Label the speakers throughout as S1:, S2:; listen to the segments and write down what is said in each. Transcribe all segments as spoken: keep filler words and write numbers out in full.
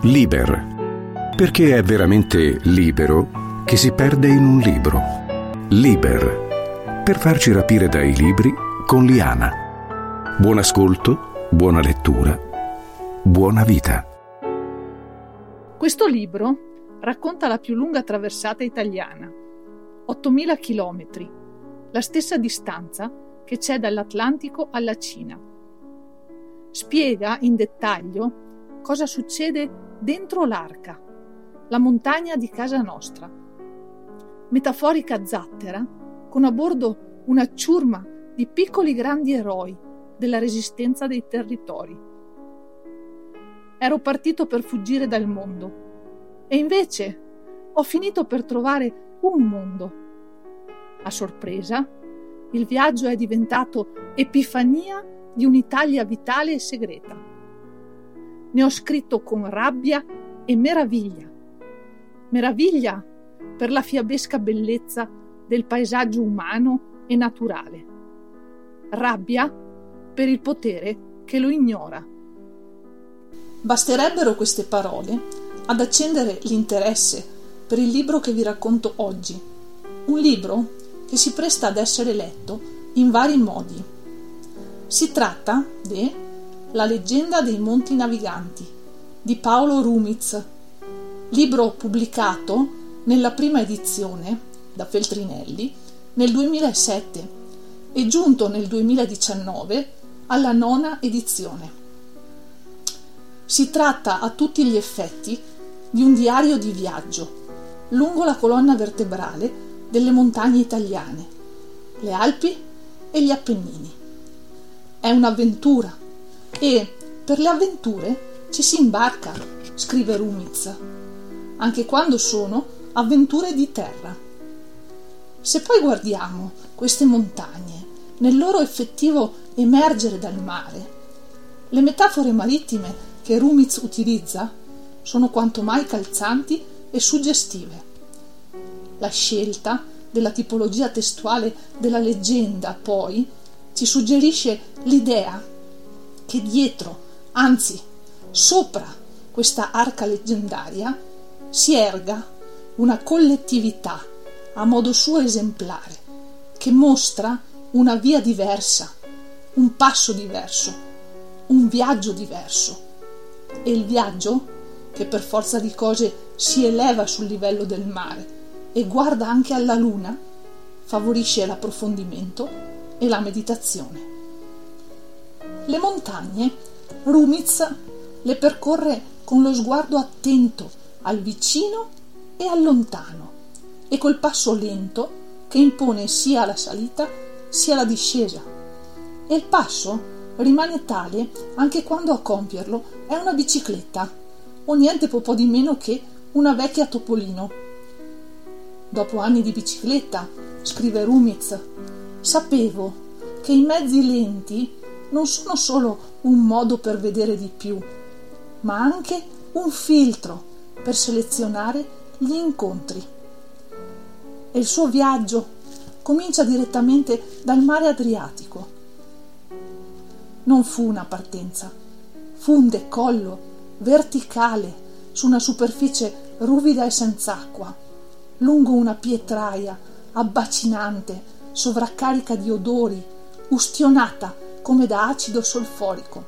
S1: Liber, perché è veramente libero che si perde in un libro. Liber, per farci rapire dai libri con Liana. Buon ascolto, buona lettura, buona vita.
S2: Questo libro racconta la più lunga traversata italiana, ottomila chilometri, la stessa distanza che c'è dall'Atlantico alla Cina. Spiega in dettaglio cosa succede dentro l'Arca, la montagna di casa nostra. Metaforica zattera, con a bordo una ciurma di piccoli grandi eroi della resistenza dei territori. Ero partito per fuggire dal mondo e invece ho finito per trovare un mondo. A sorpresa, il viaggio è diventato epifania di un'Italia vitale e segreta. Ne ho scritto con rabbia e meraviglia. Meraviglia per la fiabesca bellezza del paesaggio umano e naturale. Rabbia per il potere che lo ignora. Basterebbero queste parole ad accendere l'interesse per il libro che vi racconto oggi. Un libro che si presta ad essere letto in vari modi. Si tratta di La leggenda dei Monti Naviganti di Paolo Rumiz, libro pubblicato nella prima edizione da Feltrinelli nel duemilasette e giunto nel duemiladiciannove alla nona edizione. Si tratta a tutti gli effetti di un diario di viaggio lungo la colonna vertebrale delle montagne italiane, le Alpi e gli Appennini. È un'avventura e per le avventure ci si imbarca, scrive Rumiz, anche quando sono avventure di terra. Se poi guardiamo queste montagne nel loro effettivo emergere dal mare, le metafore marittime che Rumiz utilizza sono quanto mai calzanti e suggestive. La scelta della tipologia testuale della leggenda, poi, ci suggerisce l'idea che dietro, anzi sopra questa arca leggendaria, si erga una collettività a modo suo esemplare, che mostra una via diversa, un passo diverso, un viaggio diverso. E il viaggio, che per forza di cose si eleva sul livello del mare e guarda anche alla luna, favorisce l'approfondimento e la meditazione. Le montagne Rumiz le percorre con lo sguardo attento al vicino e al lontano e col passo lento che impone sia la salita sia la discesa. E il passo rimane tale anche quando a compierlo è una bicicletta o niente po' di meno che una vecchia Topolino. Dopo anni di bicicletta, scrive Rumiz, sapevo che i mezzi lenti non sono solo un modo per vedere di più, ma anche un filtro per selezionare gli incontri. E il suo viaggio comincia direttamente dal mare Adriatico. Non fu una partenza, fu un decollo verticale su una superficie ruvida e senza acqua, lungo una pietraia abbacinante, sovraccarica di odori, ustionata come da acido solforico.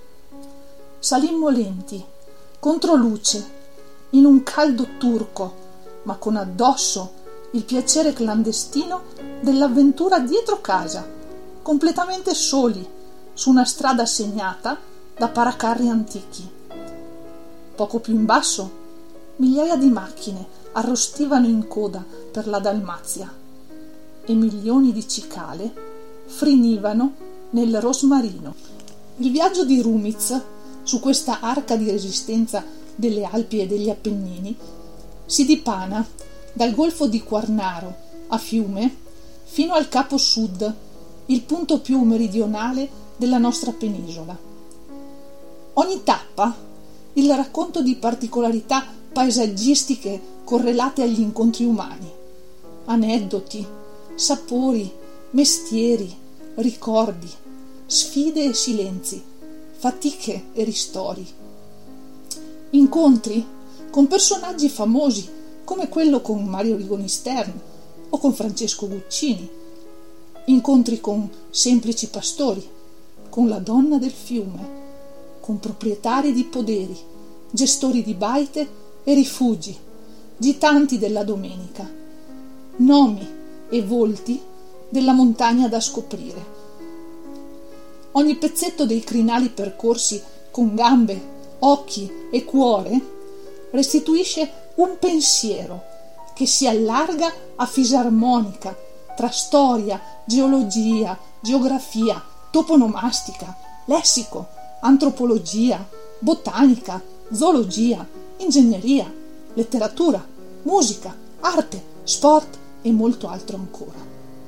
S2: Salimmo lenti, contro luce, in un caldo turco, ma con addosso il piacere clandestino dell'avventura dietro casa, completamente soli, su una strada segnata da paracarri antichi. Poco più in basso, migliaia di macchine arrostivano in coda per la Dalmazia e milioni di cicale frinivano nel rosmarino. Il viaggio di Rumiz su questa arca di resistenza delle Alpi e degli Appennini si dipana dal golfo di Quarnaro a Fiume fino al Capo Sud, il punto più meridionale della nostra penisola. Ogni tappa il racconto di particolarità paesaggistiche correlate agli incontri umani, aneddoti, sapori, mestieri, ricordi, sfide e silenzi, fatiche e ristori. incontri con personaggi famosi come quello con Mario Rigoni Stern o con Francesco Guccini, incontri con semplici pastori, con la donna del fiume, con proprietari di poderi, gestori di baite e rifugi, gitanti della domenica, nomi e volti della montagna da scoprire. Ogni pezzetto dei crinali percorsi con gambe, occhi e cuore restituisce un pensiero che si allarga a fisarmonica tra storia, geologia, geografia, toponomastica, lessico, antropologia, botanica, zoologia, ingegneria, letteratura, musica, arte, sport e molto altro ancora.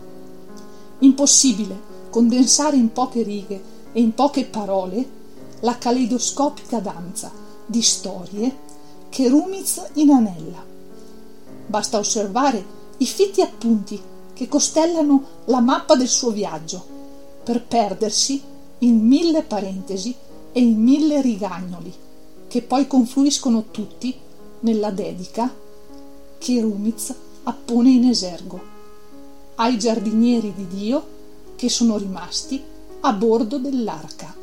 S2: Impossibile condensare in poche righe e in poche parole la caleidoscopica danza di storie che Rumiz inanella. Basta osservare i fitti appunti che costellano la mappa del suo viaggio per perdersi in mille parentesi e in mille rigagnoli che poi confluiscono tutti nella dedica che Rumiz appone in esergo ai giardinieri di Dio che sono rimasti a bordo dell'arca.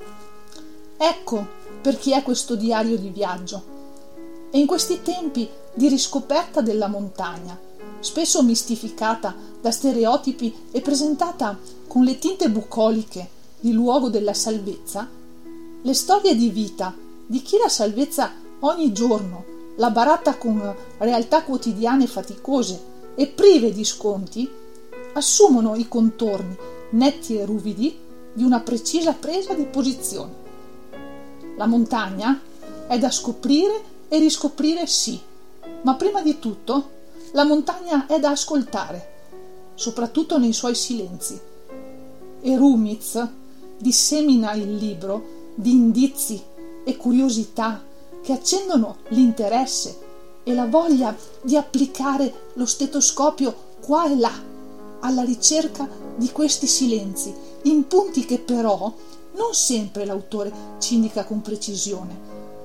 S2: Ecco per chi è questo diario di viaggio. E in questi tempi di riscoperta della montagna, spesso mistificata da stereotipi e presentata con le tinte bucoliche di luogo della salvezza, le storie di vita di chi la salvezza ogni giorno la baratta con realtà quotidiane faticose e prive di sconti, assumono i contorni netti e ruvidi di una precisa presa di posizione. La montagna è da scoprire e riscoprire, sì, ma prima di tutto la montagna è da ascoltare, soprattutto nei suoi silenzi. E Rumiz dissemina il libro di indizi e curiosità che accendono l'interesse e la voglia di applicare lo stetoscopio qua e là alla ricerca di questi silenzi, in punti che però non sempre l'autore ci indica con precisione.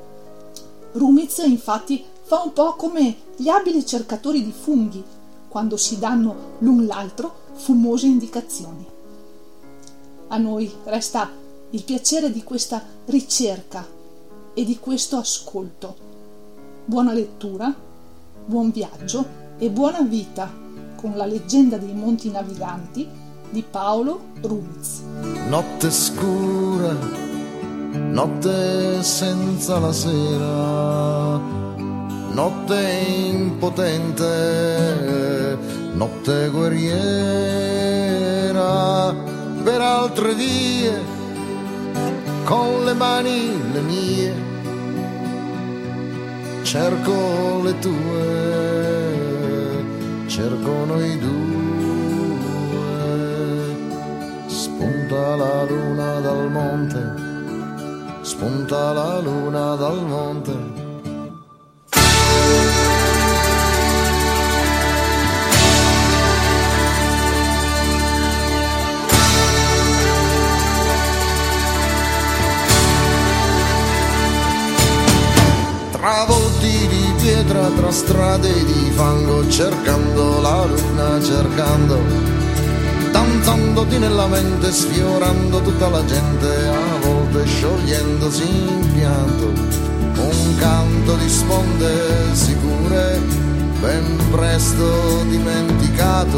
S2: Rumiz infatti fa un po' come gli abili cercatori di funghi quando si danno l'un l'altro fumose indicazioni. A noi resta il piacere di questa ricerca e di questo ascolto. Buona lettura, buon viaggio e buona vita con la leggenda dei Monti Naviganti di Paolo Rumiz.
S3: Notte scura, notte senza la sera, notte impotente, notte guerriera, per altre vie, con le mani le mie, cerco le tue, cerco noi due, spunta la luna dal monte, spunta la luna dal monte. Tra volti di pietra, tra strade di fango, cercando la luna, cercando, danzandoti nella mente, sfiorando tutta la gente, a volte sciogliendosi in pianto, un canto di sponde sicure, ben presto dimenticato,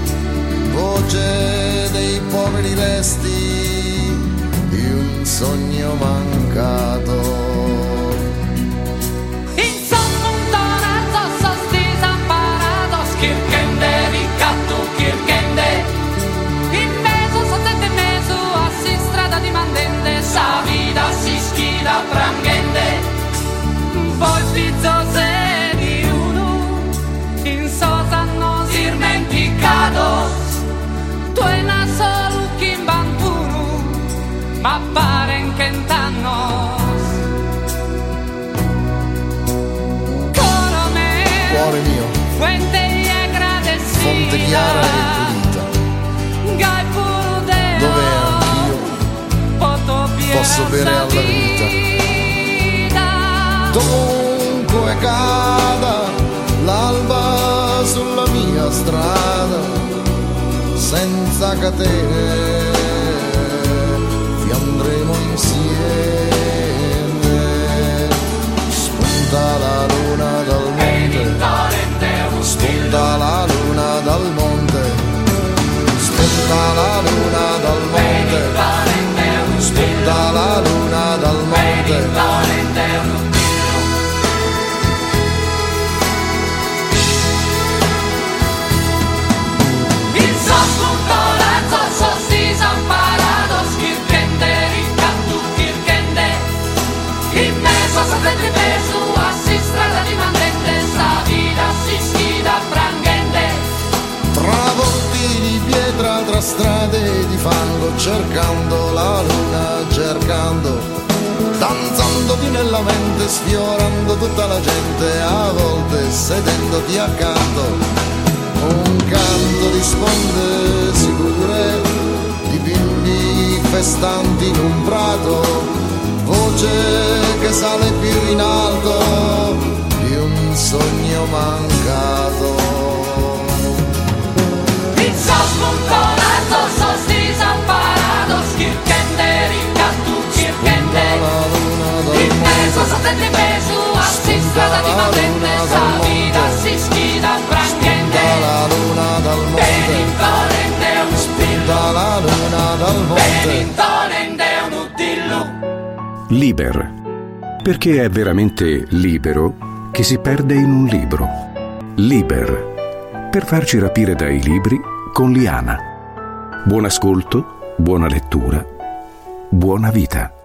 S3: voce dei poveri resti di un sogno mancato.
S4: Sa vida si schida prangende, poi svizzose di uno, in sosa nos dimenticados, tu en a solo kimbantuno, ma paren que entanos. Coro me,
S3: cuore mio,
S4: fuente y agradecida,
S3: fonte chiara e pulita,
S4: gai puro Deo,
S3: dove anch'io posso bere alla vita. Dovunque cada l'alba sulla mia strada, senza catene vi andremo insieme. Spunta la luna dal monte, spunta la luna dal monte, spunta la luna dal monte, spunta la luna dal monte. Travolti di pietra tra strade di fango, cercando la luna, cercando, danzandoti nella mente, sfiorando tutta la gente, a volte sedendoti accanto. Un canto di sponde sicure, di bimbi festanti in un prato, voce che sale più in alto di un sogno mancato.
S4: Il sol spuntolato, sos disamparados, kirkende, ricattu, kirkende. Il peso, satente peso, assi strada di matente, sa vida si schida, prangende.
S3: La luna dal monte,
S4: Benintolende un spillo,
S3: la luna dal monte.
S4: benintolende un udillo.
S1: Liber, perché è veramente libero che si perde in un libro. Liber, per farci rapire dai libri con Liana. Buon ascolto, buona lettura, buona vita.